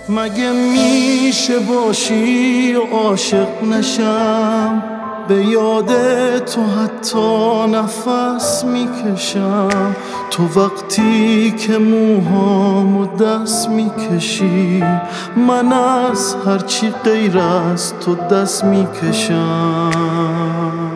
مگه میشه باشی و عاشق نشم؟ به یاد تو حتی نفس میکشم. تو وقتی که موهامو دست میکشی، من از هرچی غیر از تو دست میکشم.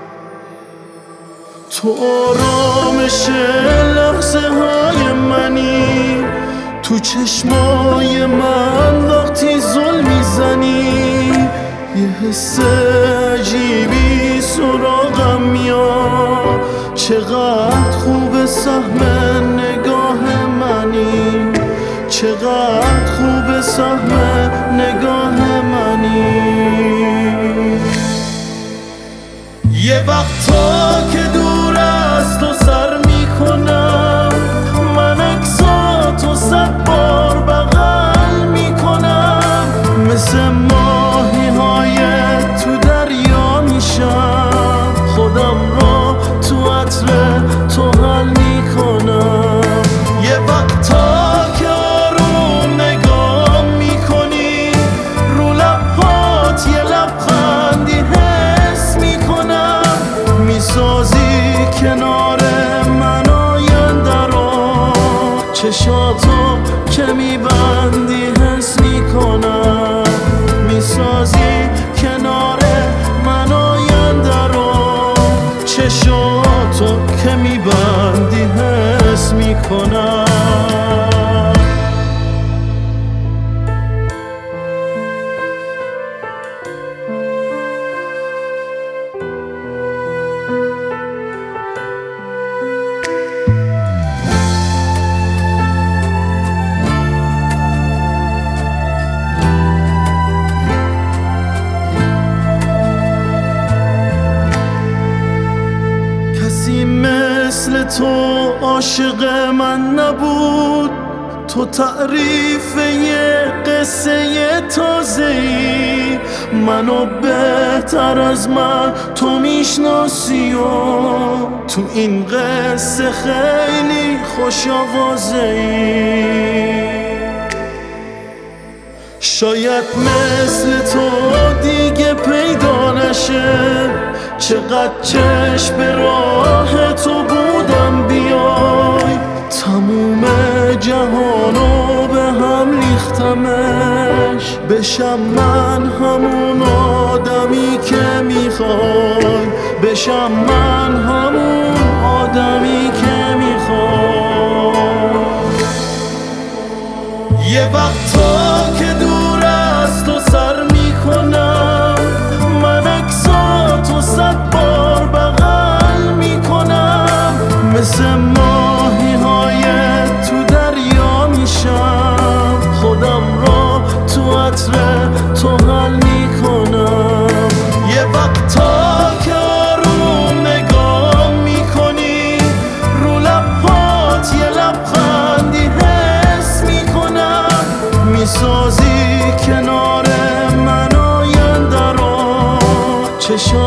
تو آرامش لحظه های منی، تو چشمای من وقتی زل میزنی، یه حس عجیبی سراغم میاد. چقدر خوب سهم نگاه منی، چقدر خوب سهم نگاه منی. یه وقتا که دور از تو سر میکنم، من عکساتو 100 بار بغل میکنم. مثل ماهی های تو دریا میشم، خودم رو تو عطر تو حل میکنم. یه وقتا که آروم نگاه میکنی، رو لبهات یه لبخندی حس میکنم. میسازی کنار من آینده رو، چشاتو که میبندی حس میکنم. میسازی کنار من آینده رو، چشاتو که میبندی حس میکنم. کسی مثل تو عاشق من نبود، تو تعریف یه قصه تازه‌ای. منو بهتر از من تو میشناسی و تو این قصه خیلی خوش آوازه‌ای. شاید مثل تو دیگه پیدا نشه، چقدر چشم به راه تو بودم بیای. تموم جهانو به هم ریختمش، بشم من همون آدمی که میخوای. بشم من همون آدمی که میخوای. یه وقتا که دور از تو سر میکنم، من عکساتو 100 بار بغل میکنم. مثل ماهی های تو دریا میشم، خودم رو تو عطر تو حل میکنم. یه وقتا که آروم نگاه میکنی، رو لبهات یه لبخندی حس میکنم. میسازی کنار من آینده رو، چشم